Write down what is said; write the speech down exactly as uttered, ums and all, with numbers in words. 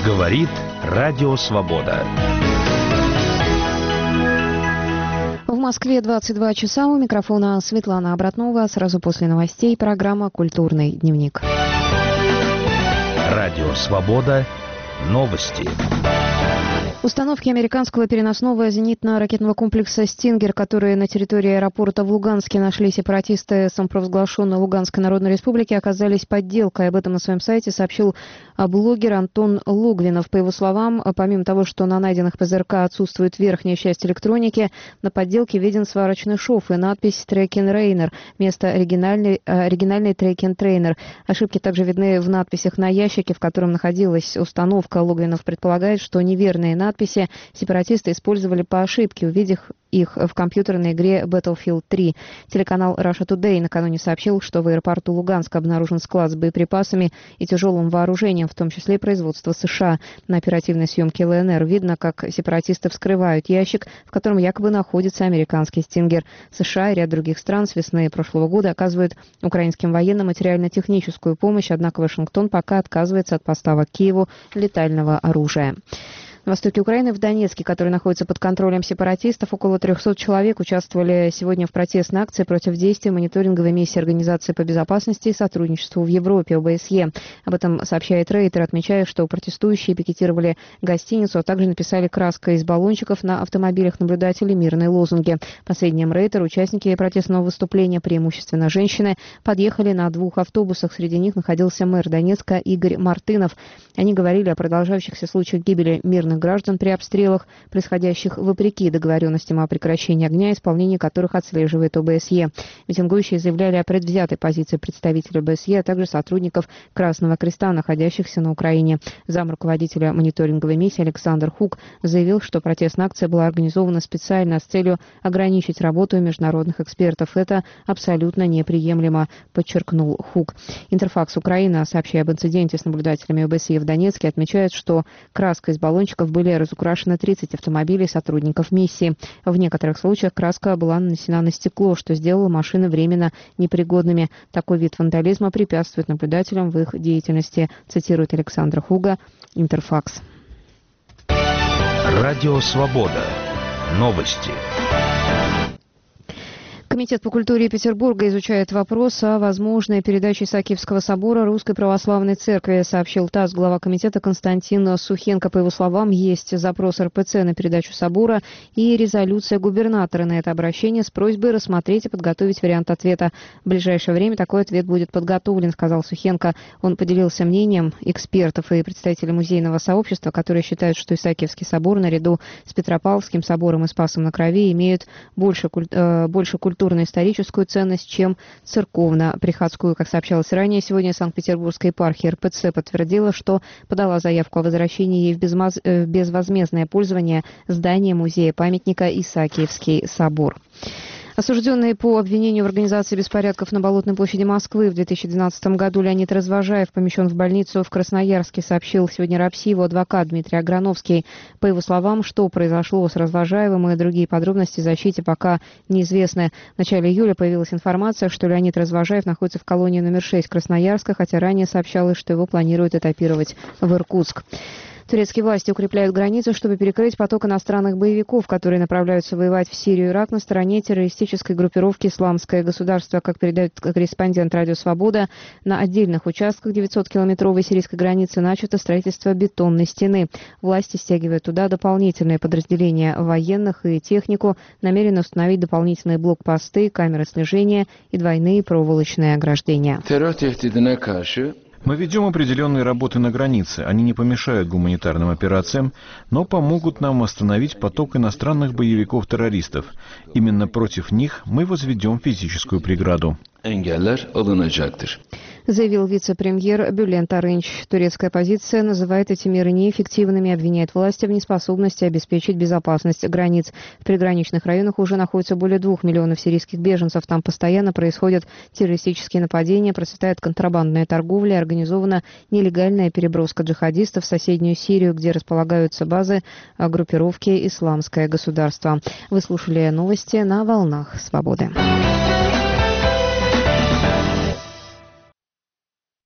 Говорит Радио Свобода. В Москве двадцать два часа. У микрофона Светлана Обратнова. Сразу после новостей программа «Культурный дневник». Радио Свобода. Новости. Установки американского переносного зенитно-ракетного комплекса «Стингер», которые на территории аэропорта в Луганске нашли сепаратисты самопровозглашенной Луганской Народной Республики, оказались подделкой. Об этом на своем сайте сообщил блогер Антон Логвинов. По его словам, помимо того, что на найденных ПЗРК отсутствует верхняя часть электроники, на подделке виден сварочный шов и надпись «Трекин Рейнер» вместо оригинальной, оригинальной «Трекин Трейнер». Ошибки также видны в надписях на ящике, в котором находилась установка. Логвинов предполагает, что неверные надписи Надписи сепаратисты использовали по ошибке, увидев их в компьютерной игре Battlefield три. Телеканал Russia Today накануне сообщил, что в аэропорту Луганска обнаружен склад с боеприпасами и тяжелым вооружением, в том числе производства США. На оперативной съемке ЛНР видно, как сепаратисты вскрывают ящик, в котором якобы находится американский «Стингер». США и ряд других стран с весны прошлого года оказывают украинским военным материально-техническую помощь, однако Вашингтон пока отказывается от поставок Киеву летального оружия. На востоке Украины, в Донецке, который находится под контролем сепаратистов, около трехсот человек участвовали сегодня в протестной акции против действий мониторинговой миссии Организации по безопасности и сотрудничеству в Европе, ОБСЕ. Об этом сообщает Рейтер, отмечая, что протестующие пикетировали гостиницу, а также написали краской из баллончиков на автомобилях наблюдателей мирные лозунги. По сведениям Рейтер, участники протестного выступления, преимущественно женщины, подъехали на двух автобусах. Среди них находился мэр Донецка Игорь Мартынов. Они говорили о продолжающихся случаях гибели мирных граждан при обстрелах, происходящих вопреки договоренностям о прекращении огня, исполнение которых отслеживает ОБСЕ. Митингующие заявляли о предвзятой позиции представителей ОБСЕ, а также сотрудников Красного Креста, находящихся на Украине. Зам руководителя мониторинговой миссии Александр Хук заявил, что протестная акция была организована специально с целью ограничить работу международных экспертов. Это абсолютно неприемлемо, подчеркнул Хук. Интерфакс Украина, сообщая об инциденте с наблюдателями ОБСЕ в Донецке, отмечает, что краской из баллончиков были разукрашены тридцать автомобилей сотрудников миссии. В некоторых случаях краска была нанесена на стекло, что сделало машины временно непригодными. Такой вид вандализма препятствует наблюдателям в их деятельности, цитирует Александр Хуга, Интерфакс. Радио Свобода. Новости. Комитет по культуре Петербурга изучает вопрос о возможной передаче Исаакиевского собора Русской Православной Церкви, сообщил ТАСС. Глава комитета Константин Сухенко. По его словам, есть запрос эр пэ цэ на передачу собора и резолюция губернатора на это обращение с просьбой рассмотреть и подготовить вариант ответа. В ближайшее время такой ответ будет подготовлен, сказал Сухенко. Он поделился мнением экспертов и представителей музейного сообщества, которые считают, что Исаакиевский собор наряду с Петропавловским собором и Спасом на Крови имеют больше, куль... э, больше культуры историческую ценность, чем церковно-приходскую. Как сообщалось ранее, сегодня Санкт-Петербургская епархия эр пэ цэ подтвердила, что подала заявку о возвращении ей в безмаз... безвозмездное пользование здания музея-памятника Исаакиевский собор. Осужденный по обвинению в организации беспорядков на Болотной площади Москвы в две тысячи двенадцатом году Леонид Развожаев помещен в больницу в Красноярске, сообщил сегодня РАПСИ его адвокат Дмитрий Аграновский. По его словам, что произошло с Развожаевым и другие подробности защите пока неизвестны. В начале июля появилась информация, что Леонид Развожаев находится в колонии номер шесть Красноярска, хотя ранее сообщалось, что его планируют этапировать в Иркутск. Турецкие власти укрепляют границу, чтобы перекрыть поток иностранных боевиков, которые направляются воевать в Сирию и Ирак на стороне террористической группировки «Исламское государство». Как передает корреспондент «Радио Свобода», на отдельных участках девятисоткилометровой сирийской границы начато строительство бетонной стены. Власти стягивают туда дополнительные подразделения военных и технику, намерены установить дополнительные блокпосты, камеры слежения и двойные проволочные ограждения. Мы ведем определенные работы на границе. Они не помешают гуманитарным операциям, но помогут нам остановить поток иностранных боевиков-террористов. Именно против них мы возведем физическую преграду. Заявил вице-премьер Бюлент Арынч. Турецкая оппозиция называет эти меры неэффективными, обвиняет власти в неспособности обеспечить безопасность границ. В приграничных районах уже находится более двух миллионов сирийских беженцев. Там постоянно происходят террористические нападения, процветает контрабандная торговля, организована нелегальная переброска джихадистов в соседнюю Сирию, где располагаются базы группировки «Исламское государство». Вы слушали новости на волнах Свободы.